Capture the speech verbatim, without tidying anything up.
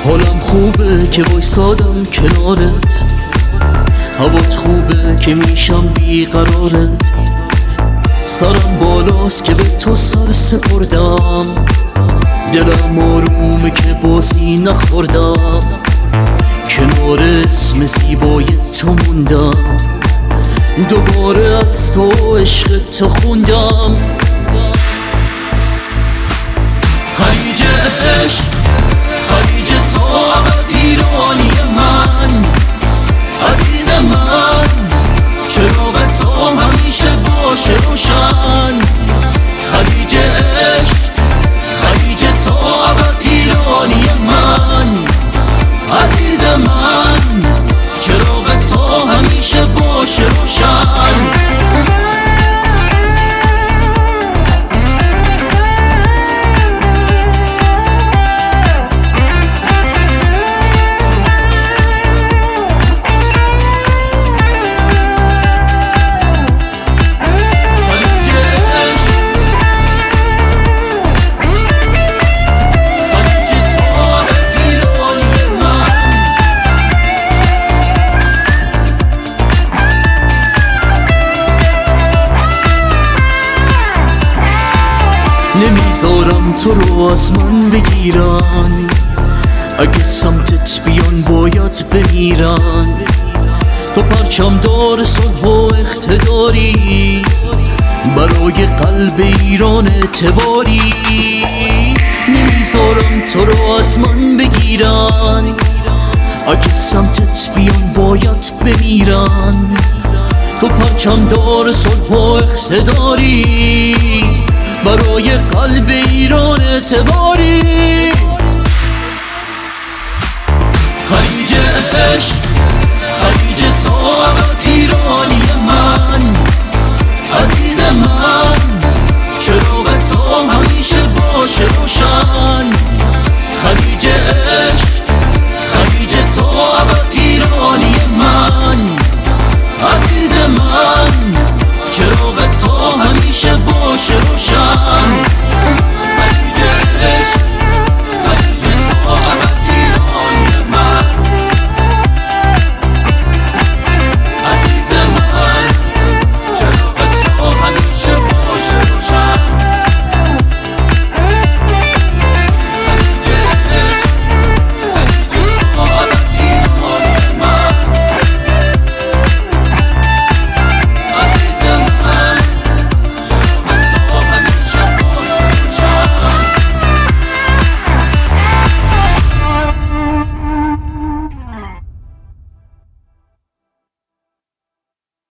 حالم خوبه که وایسادم کنارت، هوات خوبه که میشم بیقرارت. سرم بالاست که به تو سر سپردم، دلم آرومه که بازی نخوردم. کنار اسم زیبای تو موندم، دوباره از تو عشق تو خوندم. خلیج عشق، خلیج تو ابد ایرانی من، عزیز من. چراغ تو همیشه باشه روشن. خلیج عشق، خلیج تو ابد ایرانی من، عزیز من. چراغ تو همیشه باشه روشن. نمیذارم تو رو از من بگیرن، اگه سمتت بیان باید بمیرن. تو پرچم دار صلح و اقتداری، برای قلب ایران اعتباری. نمیذارم تو رو از من بگیرن، اگه سمتت بیان باید بمیرن. تو پرچم دار صلح و اقتداری، برای قلب ایران اعتباری. خلیج عشق، خلیج تو ابد ایرانی من، عزیز من. چرا